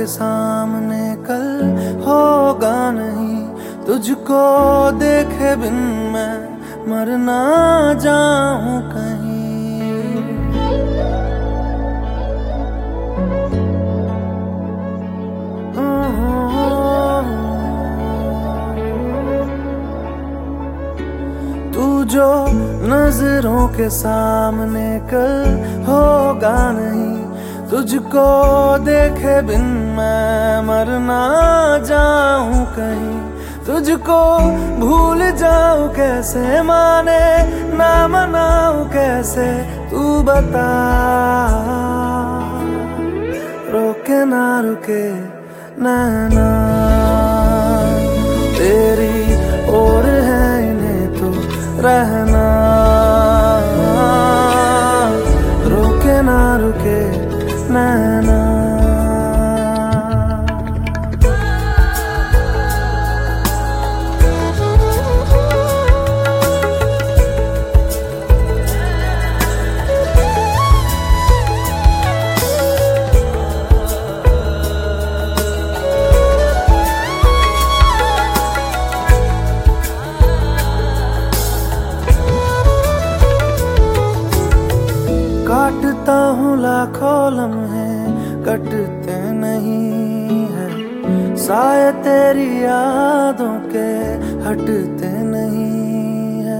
के सामने कल होगा नहीं, तुझको देखे बिन मैं मर ना जाऊं कहीं। तू जो नजरों के सामने कल होगा नहीं, तुझको देखे बिन मैं मर ना जाऊं कहीं। तुझको भूल जाऊं कैसे, माने ना मनाऊं कैसे, तू बता। रोके ना रुके नैना तेरी ओर है, इन्हें तो रहना। रोके ना रुके नैना। काटता हूँ लाखों लम्हे, कटते नहीं है साए तेरी यादों के, हटते नहीं है।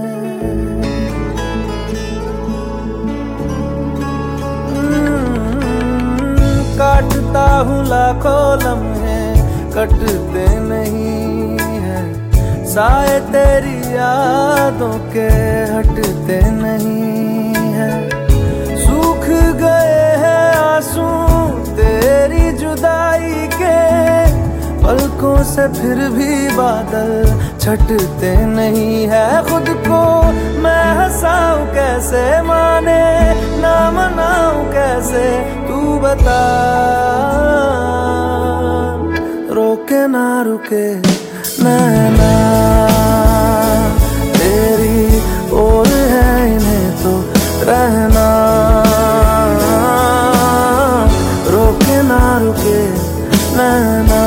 काटता हूँ लाखों लम्हे, कटते नहीं है साए तेरी यादों के, हटते नहीं है। सूख गए हैं आंसू तेरी जुदाई के, पलकों से फिर भी बादल छटते नहीं है। खुद को मैं हंसाऊं कैसे, माने ना मनाऊं कैसे, तू बता। रोके ना रुके नैना तेरी ओर है, इन्हें तो रहना। रोके ना रुके नैना।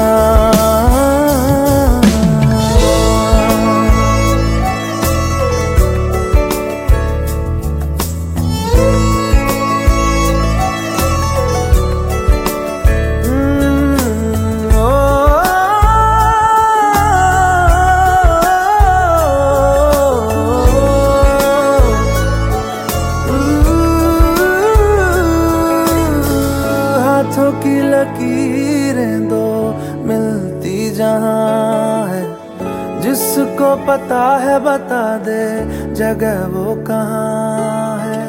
हाथों की लकीरें दो मिलती जहां है, जिसको पता है बता दे जगह वो कहाँ है।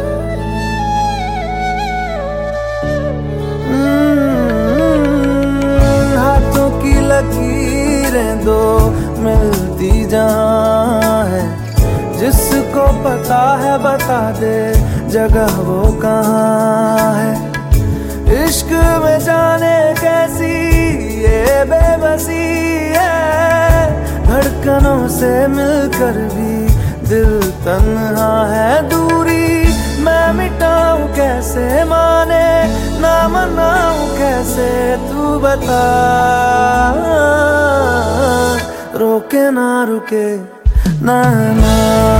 हाथों की लकीरें दो मिलती जहां है, जिसको पता है बता दे जगह वो कहाँ है। इश्क में जाने कैसी ये बेबसी है, धड़कनों से मिलकर भी दिल तन्हा है। दूरी मैं मिटाऊं कैसे, माने ना मनाऊं कैसे, तू बता। रोके ना रुके नैना।